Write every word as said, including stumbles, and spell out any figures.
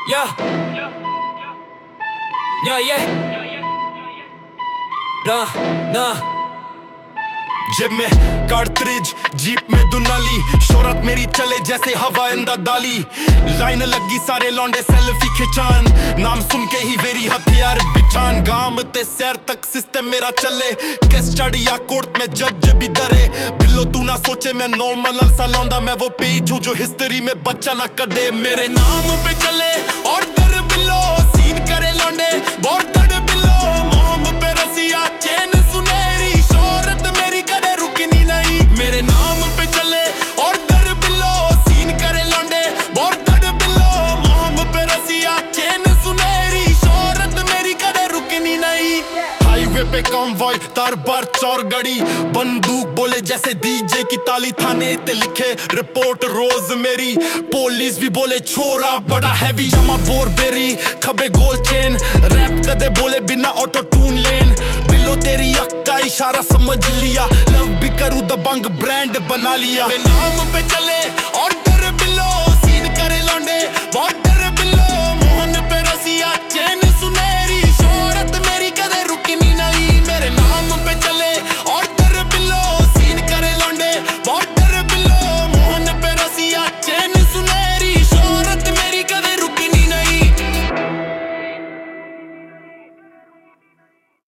Yeah. Yeah, yeah. Nah, nah. जेब में cartridge, jeep में दुनाली, शोहरत मेरी चले जैसे हवा इंदा डाली। लाइन लगी सारे लौंडे सेल्फी खिंचान, नाम सुन के ही वेरी हथियार बिछान। गांव ते शहर तक सिस्टम मेरा चले, केस स्टडी या कोर्ट में जज भी डरे। बिल्लो तू ना सोचे मैं नॉर्मल सा लौंडा, मैं वो पेज हूँ जो हिस्ट्री में बच्चा ना कदे। मेरे नाम पे चले और डर बिल्लो, सीन करे लौंडे बहुत डर बिल्लो। मोम पे रसिया चैन सुनहरी, शोहरत मेरी कदे रुकनी नहीं। मेरे नाम पे चले और डर बिल्लो, सीन करे लौंडे बहुत डर बिल्लो। मोम पे रसिया चैन सुनहरी, शोहरत मेरी कदे रुकनी नहीं। हाईवे पे कॉन्वॉय तार बार चौर गड़ी, बंदूक बोले जैसे डीजे की ताली। थाने ते लिखे रिपोर्ट रोज मेरी, पुलिस भी बोले छोरा बड़ा हैवी। जमा बोरबेरी खबे गोल चेन, रैप कदे बोले बिना ऑटो टून लेन। बिल्लो तेरी अक्का इशारा समझ लिया, लव भी करूँ दबंग ब्रांड बना लिया। नाम पे चले और डर बिल्लो, सीन करे लौंडे बहुत